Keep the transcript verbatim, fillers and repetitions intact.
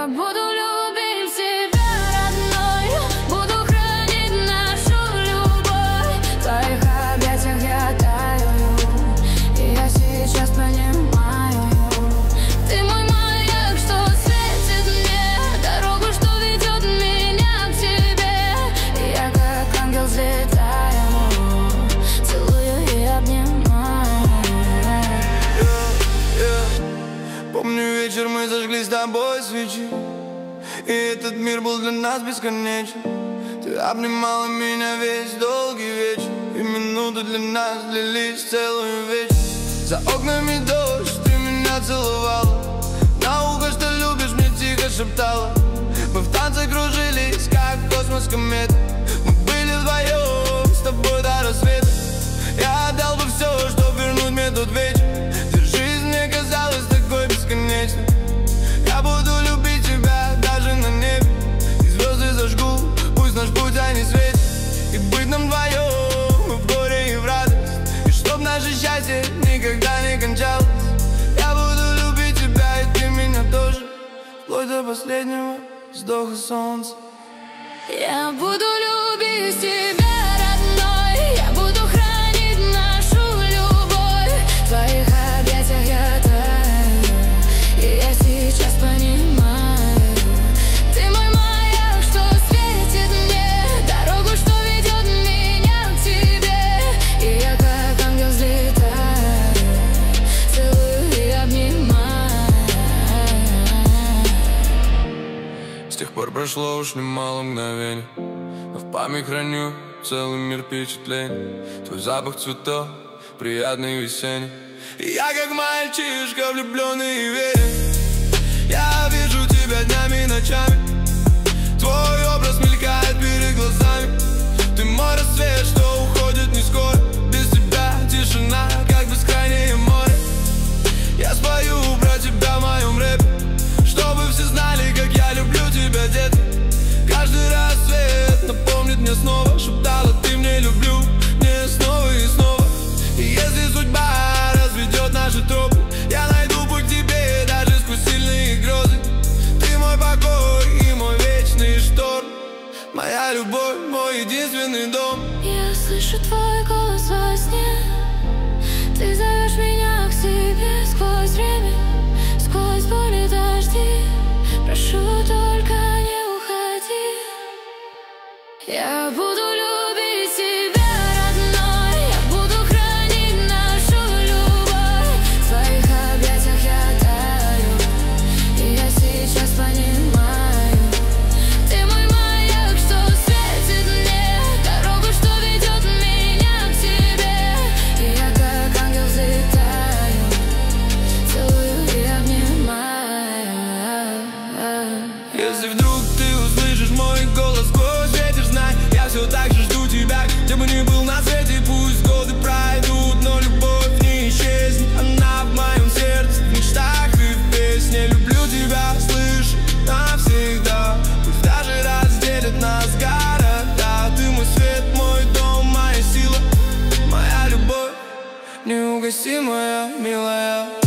Я буду любить тебя, родной, буду хранить нашу любовь. В твоих объятиях я таю, и я сейчас понимаю. Ты мой маяк, что светит мне дорогу, что ведет меня к тебе. И я как ангел взлетаю, целую и обнимаю. yeah, yeah. Помню вечер, мы зажгли с тобой свечи, и этот мир был для нас бесконечен. Ты обнимала меня весь долгий вечер, и минуты для нас длились целую вечность. За окнами дождь, ты меня целовала, на ухо, что любишь, мне тихо шептала. Мы в танце кружились, как космос комет. Мы были вдвоем с тобой до рассвета. Я отдал бы все, чтобы вернуть мне тот вечер, где жизнь мне казалась такой бесконечной. Я буду любить тебя даже на небе, и звезды зажгу, пусть наш путь они светит. И быть нам вдвоем и в горе, и в радость, и чтоб наше счастье никогда не кончалось. Я буду любить тебя, и ты меня тоже, вплоть до последнего вздоха солнца. Я буду любить тебя, родной, я буду хранить нашу любовь. В твоих объятиях я таю, и я сейчас понимаю. Ты мой маяк, что светит мне дорогу, что ведет меня к тебе. И я как ангел взлетаю, целую и обнимаю. С тех пор прошло уж немало мгновений, но в память храню целый мир впечатлений. Твой запах цветов, приятный весенний. И я как мальчишка, влюбленный и верен. Я вижу тебя днями и ночами, твой образ мелькает перед глазами. Ты мой рассвет, что уходит не скоро. Без тебя тишина, как бескрайнее море. Я спою про тебя в моем рэпе, чтобы все знали, как я люблю тебя, детка. Каждый рассвет напомнит мне снова, шептала ты мне люблю, мне снова и снова. И если судьба разведет наши тропы, я найду путь к тебе даже сквозь сильные грозы. Ты мой покой и мой вечный шторм, моя любовь, мой единственный дом. Я слышу твой голос во сне, ты зовешь меня к себе сквозь время, сквозь боль и дожди. Прошу, только не уходи. Я буду любить тебя, родной, я буду хранить нашу любовь. В твоих объятиях я таю, и я сейчас понимаю. Ты мой маяк, что светит мне дорогу, что ведет меня к тебе. И я как ангел взлетаю, целую и обнимаю. Если вдруг ты услышишь мой голос сквозь ветер, знай, я все так же жду тебя, где бы ни был на свете. Пусть годы пройдут, но любовь не исчезнет. Она в моем сердце, в мечтах и в песне. Люблю тебя, слышь, навсегда. Пусть даже разделят нас города. Ты мой свет, мой дом, моя сила, моя любовь неугасимая, милая.